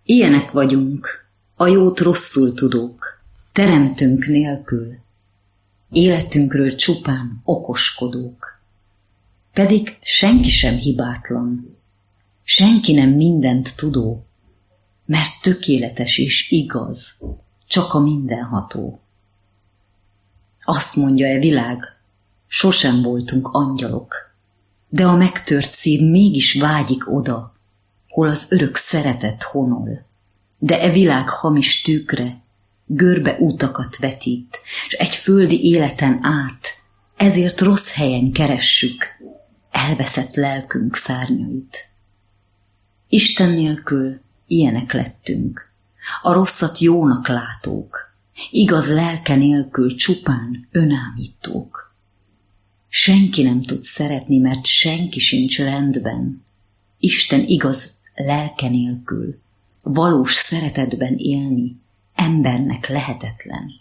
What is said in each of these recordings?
Ilyenek vagyunk, a jót rosszul tudók, teremtőnk nélkül, életünkről csupán okoskodók. Pedig senki sem hibátlan, senki nem mindent tudó, mert tökéletes és igaz, csak a mindenható. Azt mondja e világ, sosem voltunk angyalok, de a megtört szív mégis vágyik oda, hol az örök szeretet honol. De e világ hamis tükre, görbe utakat vetít, s egy földi életen át, ezért rossz helyen keressük elveszett lelkünk szárnyait. Isten nélkül ilyenek lettünk, a rosszat jónak látók, igaz lelke nélkül csupán önállítók. Senki nem tud szeretni, mert senki sincs rendben, Isten igaz lelke nélkül, valós szeretetben élni embernek lehetetlen.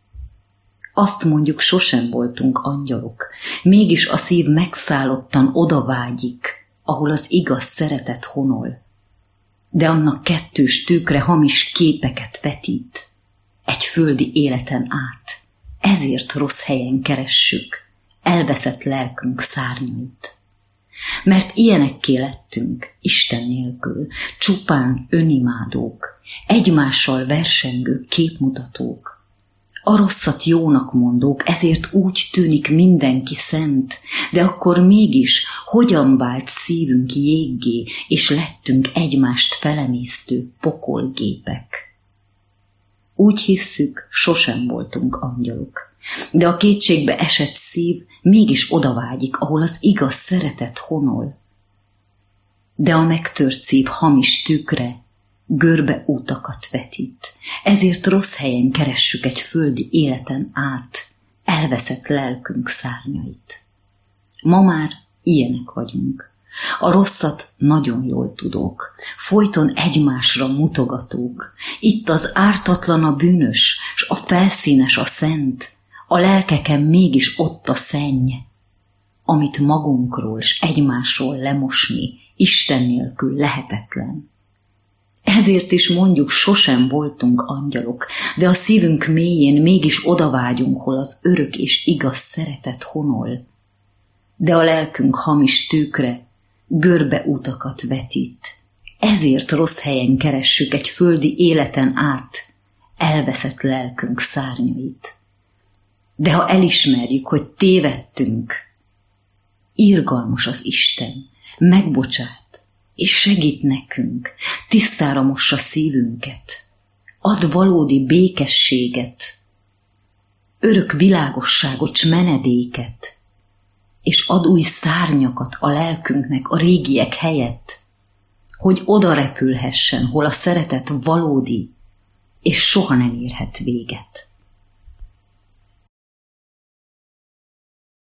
Azt mondjuk, sosem voltunk angyalok, mégis a szív megszállottan odavágyik, ahol az igaz szeretet honol. De annak kettős tükre hamis képeket vetít, egy földi életen át, ezért rossz helyen keressük elveszett lelkünk szárnyait. Mert ilyenekké lettünk Isten nélkül, csupán önimádók, egymással versengő képmutatók. A rosszat jónak mondók, ezért úgy tűnik mindenki szent, de akkor mégis hogyan vált szívünk jéggé, és lettünk egymást felemésztő pokolgépek. Úgy hisszük, sosem voltunk angyalok, de a kétségbe esett szív mégis odavágyik, ahol az igaz szeretet honol. De a megtört szív hamis tükre, görbe utakat vetít, ezért rossz helyen keressük egy földi életen át elveszett lelkünk szárnyait. Ma már ilyenek vagyunk. A rosszat nagyon jól tudók, folyton egymásra mutogatók. Itt az ártatlan a bűnös, s a felszínes a szent, a lelkeken mégis ott a szenny, amit magunkról s egymásról lemosni Isten nélkül lehetetlen. Ezért is mondjuk, sosem voltunk angyalok, de a szívünk mélyén mégis odavágyunk, hol az örök és igaz szeretet honol. De a lelkünk hamis tükre, görbe utakat vetít. Ezért rossz helyen keressük egy földi életen át elveszett lelkünk szárnyait. De ha elismerjük, hogy tévedtünk, irgalmas az Isten, megbocsát, és segít nekünk, tisztára mossa szívünket, ad valódi békességet, örök világosságot s menedéket, és ad új szárnyakat a lelkünknek a régiek helyett, hogy oda repülhessen, hol a szeretet valódi, és soha nem érhet véget.